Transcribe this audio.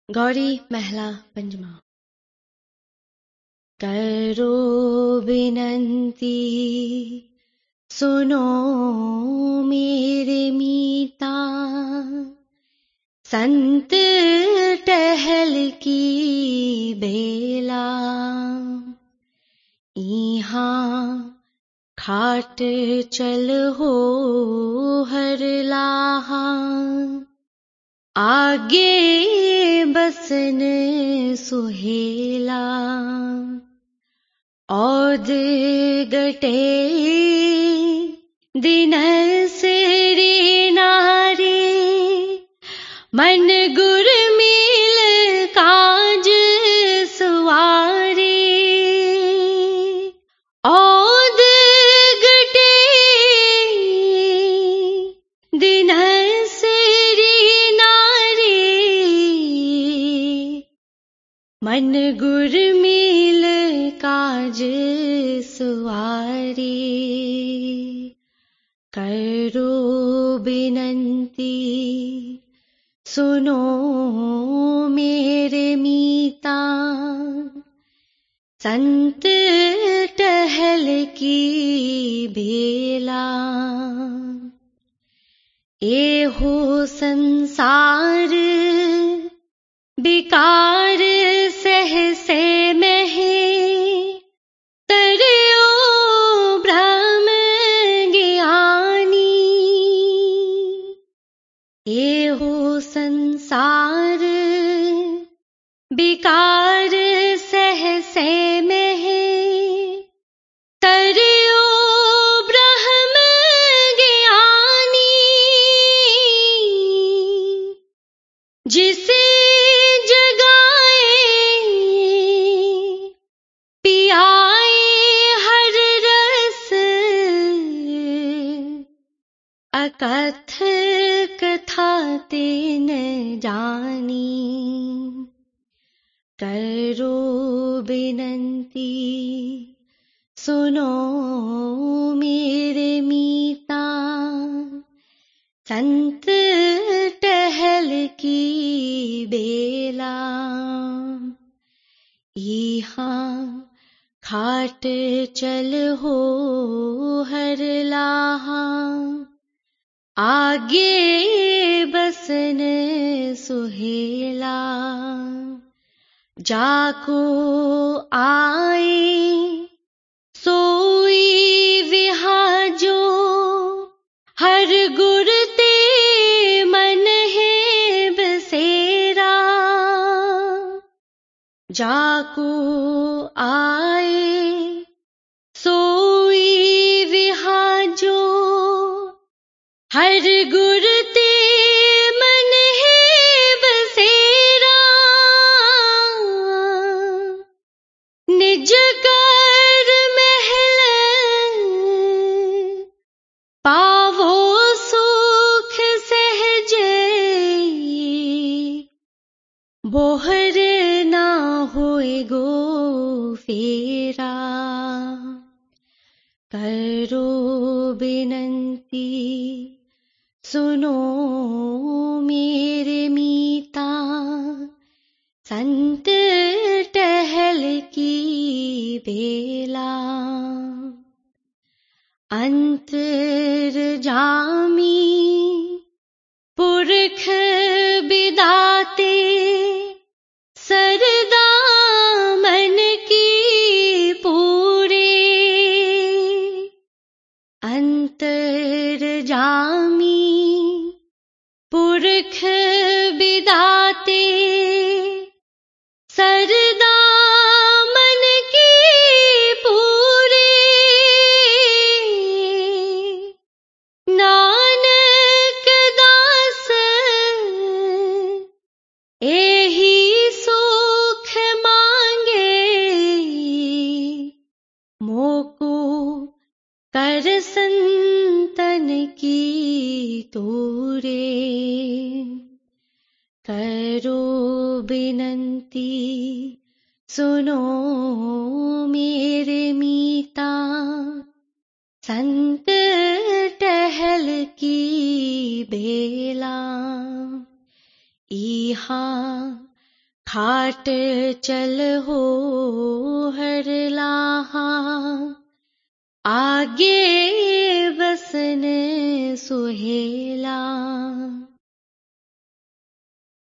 गौरी महला पंचमा। करो विनंती सुनो मेरे मीता, संत टहल की बेला। यहाँ खाट चल हो हर लाहा, आगे बसन सुहेला। औद गटे दिन सिरी नारी, मन गुर मिल काज सुवारी। औद गटे दिन सिरी नारी, मन गुर मिल काज सुवारी। करो विनंती सुनो मेरे मीता, संत टहल की बेला। एहो संसार विकार सहसे महे, तरियो ब्रह्म ज्ञानी। एहो संसार विकार सहसे महे, तरियो ब्रह्म ज्ञानी। जिसे जगाए पियाए हर रस, अकथ कथा तेन जानी। करो विनंती सुनो मेरे मीता, संत टहल की बेला। यहाँ खाट चल हो हर लाहा, आगे बसन सुहेला। जाको आए सोई विहाजो, हर गुर ते मन है बसेरा। जाको आए सोई विहाजो, हर गुर ते मन है बसेरा। निज कर महल पावो सुख सहजे, बोहर ना होए गो फेरा। करो विनंती सुनो मेरे मीता, संत टहल की बेला। अंतर जामी पुरख बिदाते, सरदा मन की पूरे। अंतर जामी पुरख बिदाते, सरदा मन की पूरे। नानक दास एही सुख मांगे, मोको कर संतन की तोरे। करो विनंती सुनो मेरे मीता, संत टहल की बेला। यहाँ खाट चल हो हर लाहा, आगे बसन सुहेला।